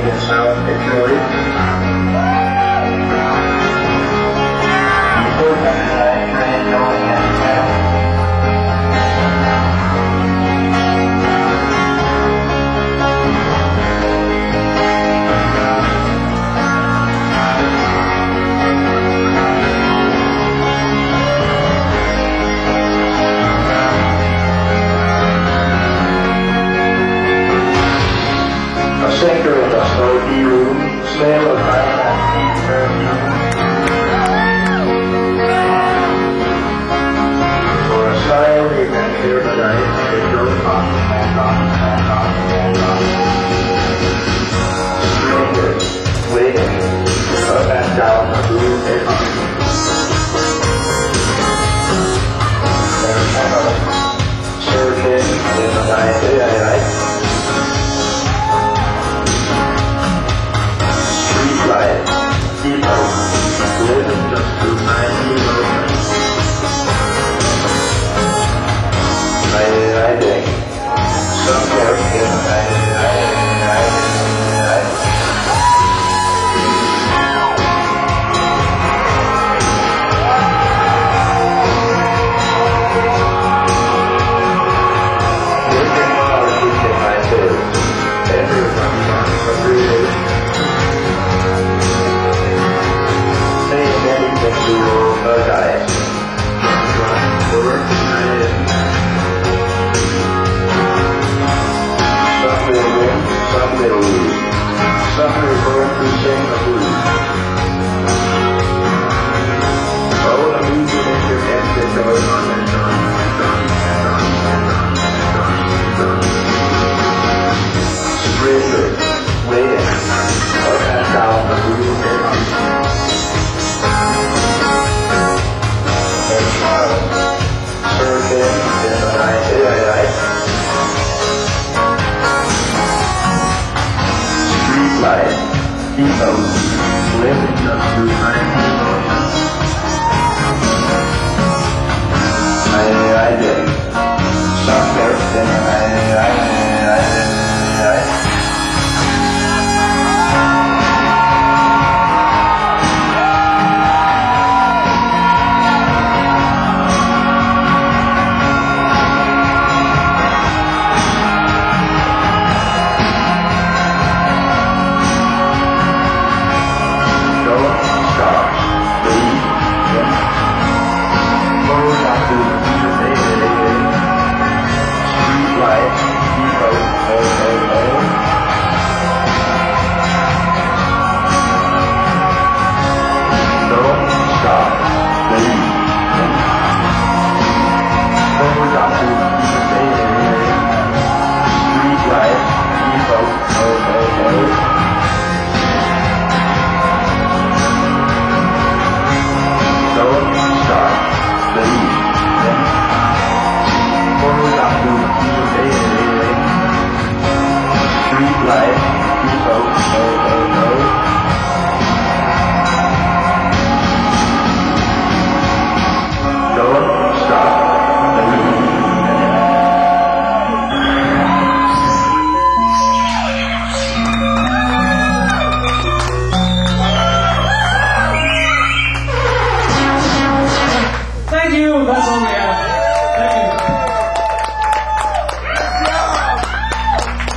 in South Italy. A sinker in a smoky room, smell of night and perfume. For a smile you can hear the night, it goes on and on and on and on. Strangers waiting up and down the blue river. There's one of us surfing in the night. Living just to find you riding somewhere in the night. Working hard to pay my bills. Everyone wants a free diet. Some will win, some will lose. Some will burn to sing the blues. Oh, the music in your head that goes on and on and on and on and on and on and on. Stranger, waiting, up and down the blue river. Surfing in the night. Street light, people living just to find